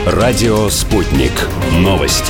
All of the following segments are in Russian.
Радио «Спутник». Новости.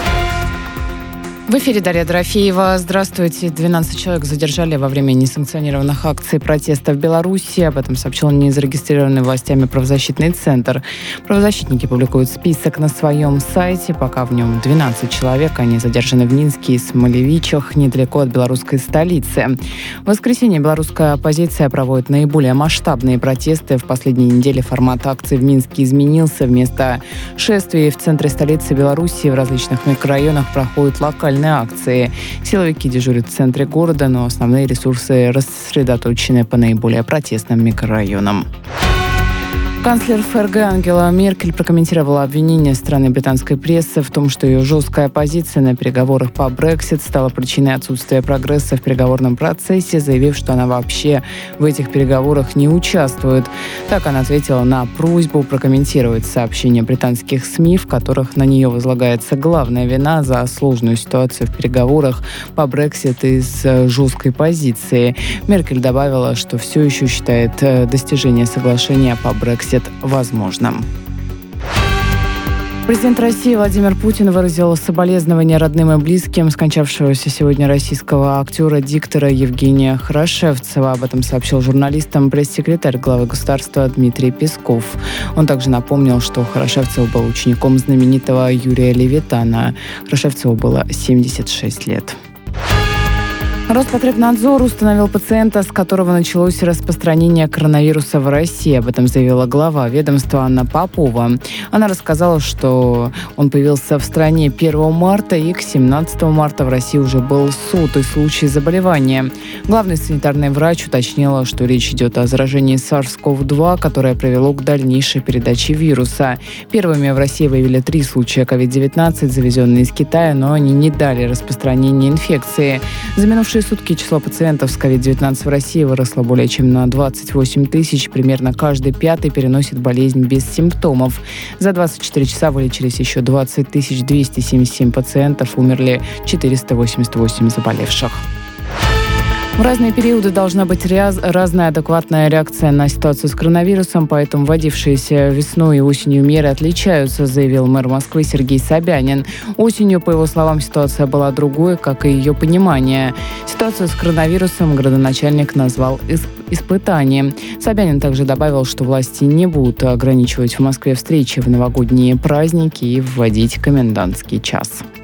В эфире Дарья Дорофеева. Здравствуйте. 12 человек задержали во время несанкционированных акций протеста в Беларуси. Об этом сообщил незарегистрированный властями правозащитный центр. Правозащитники публикуют список на своем сайте. Пока в нем 12 человек. Они задержаны в Минске и Смолевичах, недалеко от белорусской столицы. В воскресенье белорусская оппозиция проводит наиболее масштабные протесты. В последние недели формат акций в Минске изменился. Вместо шествий в центре столицы Беларуси в различных микрорайонах проходят локальные акции. Силовики дежурят в центре города, но основные ресурсы рассредоточены по наиболее протестным микрорайонам. Канцлер ФРГ Ангела Меркель прокомментировала обвинение страны британской прессы в том, что ее жесткая позиция на переговорах по Brexit стала причиной отсутствия прогресса в переговорном процессе, заявив, что она вообще в этих переговорах не участвует. Так она ответила на просьбу прокомментировать сообщения британских СМИ, в которых на нее возлагается главная вина за сложную ситуацию в переговорах по Brexit из жесткой позиции. Меркель добавила, что все еще считает достижение соглашения по Brexit возможным. Президент России Владимир Путин выразил соболезнования родным и близким скончавшегося сегодня российского актера-диктора Евгения Хорошевцева. Об этом сообщил журналистам пресс-секретарь главы государства Дмитрий Песков. Он также напомнил, что Хорошевцев был учеником знаменитого Юрия Левитана. Хорошевцеву было 76 лет. Роспотребнадзор установил пациента, с которого началось распространение коронавируса в России. Об этом заявила глава ведомства Анна Попова. Она рассказала, что он появился в стране 1 марта и к 17 марта в России уже был 100-й случай заболевания. Главный санитарный врач уточнила, что речь идет о заражении SARS-CoV-2, которое привело к дальнейшей передаче вируса. Первыми в России выявили 3 случая COVID-19, завезенные из Китая, но они не дали распространения инфекции. За минувшие сутки число пациентов с COVID-19 в России выросло более чем на 28 тысяч. Примерно каждый 5-й переносит болезнь без симптомов. За 24 часа вылечились еще 20 277 пациентов, умерли 488 заболевших. В разные периоды должна быть разная адекватная реакция на ситуацию с коронавирусом, поэтому вводившиеся весной и осенью меры отличаются, заявил мэр Москвы Сергей Собянин. Осенью, по его словам, ситуация была другой, как и ее понимание. Ситуацию с коронавирусом градоначальник назвал испытанием. Собянин также добавил, что власти не будут ограничивать в Москве встречи в новогодние праздники и вводить комендантский час.